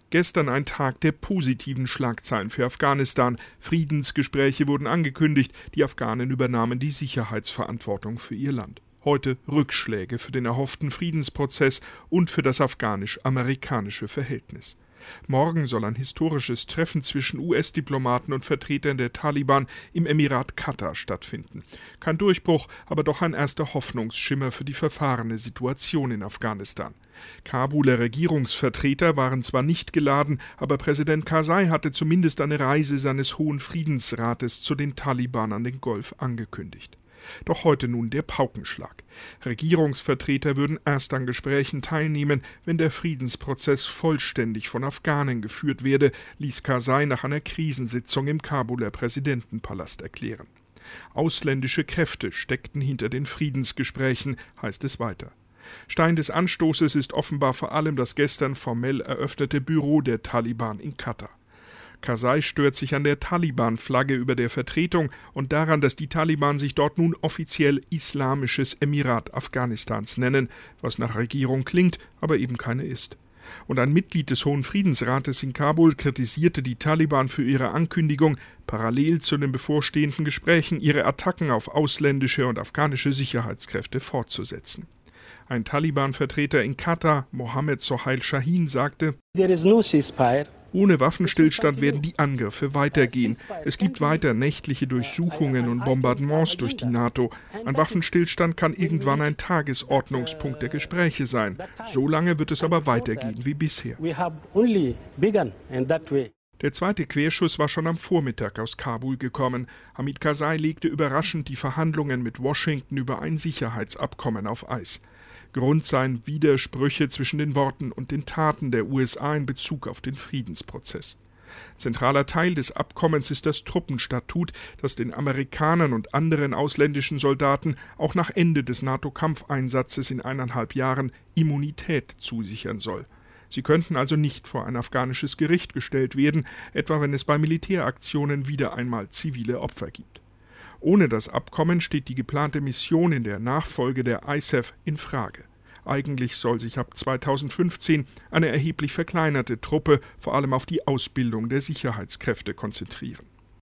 Gestern ein Tag der positiven Schlagzeilen für Afghanistan. Friedensgespräche wurden angekündigt, die Afghanen übernahmen die Sicherheitsverantwortung für ihr Land. Heute Rückschläge für den erhofften Friedensprozess und für das afghanisch-amerikanische Verhältnis. Morgen soll ein historisches Treffen zwischen US-Diplomaten und Vertretern der Taliban im Emirat Katar stattfinden. Kein Durchbruch, aber doch ein erster Hoffnungsschimmer für die verfahrene Situation in Afghanistan. Kabuler Regierungsvertreter waren zwar nicht geladen, aber Präsident Karzai hatte zumindest eine Reise seines Hohen Friedensrates zu den Taliban an den Golf angekündigt. Doch heute nun der Paukenschlag. Regierungsvertreter würden erst an Gesprächen teilnehmen, wenn der Friedensprozess vollständig von Afghanen geführt werde, ließ Karzai nach einer Krisensitzung im Kabuler Präsidentenpalast erklären. Ausländische Kräfte steckten hinter den Friedensgesprächen, heißt es weiter. Stein des Anstoßes ist offenbar vor allem das gestern formell eröffnete Büro der Taliban in Katar. Karzai stört sich an der Taliban-Flagge über der Vertretung und daran, dass die Taliban sich dort nun offiziell Islamisches Emirat Afghanistans nennen, was nach Regierung klingt, aber eben keine ist. Und ein Mitglied des Hohen Friedensrates in Kabul kritisierte die Taliban für ihre Ankündigung, parallel zu den bevorstehenden Gesprächen ihre Attacken auf ausländische und afghanische Sicherheitskräfte fortzusetzen. Ein Taliban-Vertreter in Katar, Mohammed Sohail Shahin, sagte: Ohne Waffenstillstand werden die Angriffe weitergehen. Es gibt weiter nächtliche Durchsuchungen und Bombardements durch die NATO. Ein Waffenstillstand kann irgendwann ein Tagesordnungspunkt der Gespräche sein. So lange wird es aber weitergehen wie bisher. Der zweite Querschuss war schon am Vormittag aus Kabul gekommen. Hamid Karzai legte überraschend die Verhandlungen mit Washington über ein Sicherheitsabkommen auf Eis. Grund seien Widersprüche zwischen den Worten und den Taten der USA in Bezug auf den Friedensprozess. Zentraler Teil des Abkommens ist das Truppenstatut, das den Amerikanern und anderen ausländischen Soldaten auch nach Ende des NATO-Kampfeinsatzes in 1,5 Jahren Immunität zusichern soll. Sie könnten also nicht vor ein afghanisches Gericht gestellt werden, etwa wenn es bei Militäraktionen wieder einmal zivile Opfer gibt. Ohne das Abkommen steht die geplante Mission in der Nachfolge der ISAF in Frage. Eigentlich soll sich ab 2015 eine erheblich verkleinerte Truppe vor allem auf die Ausbildung der Sicherheitskräfte konzentrieren.